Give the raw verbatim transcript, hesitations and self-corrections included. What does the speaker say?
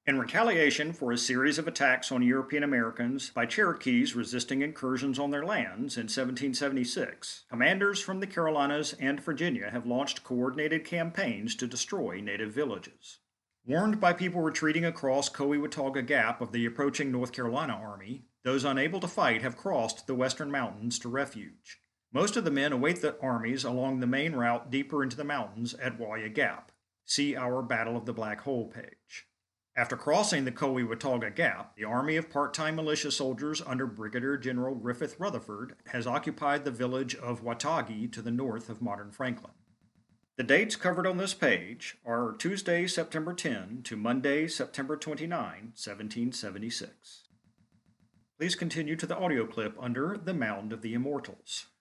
In retaliation for a series of attacks on European Americans by Cherokees resisting incursions on their lands in seventeen seventy-six, commanders from the Carolinas and Virginia have launched coordinated campaigns to destroy native villages. Warned by people retreating across Coe-Watauga Gap of the approaching North Carolina Army, those unable to fight have crossed the western mountains to refuge. Most of the men await the armies along the main route deeper into the mountains at Walya Gap. See our Battle of the Black Hole page. After crossing the Coe-Watauga Gap, the army of part-time militia soldiers under Brigadier General Griffith Rutherford has occupied the village of Watauga to the north of modern Franklin. The dates covered on this page are Tuesday, September tenth to Monday, September twenty-ninth, seventeen seventy-six. Please continue to the audio clip under The Mound of the Immortals.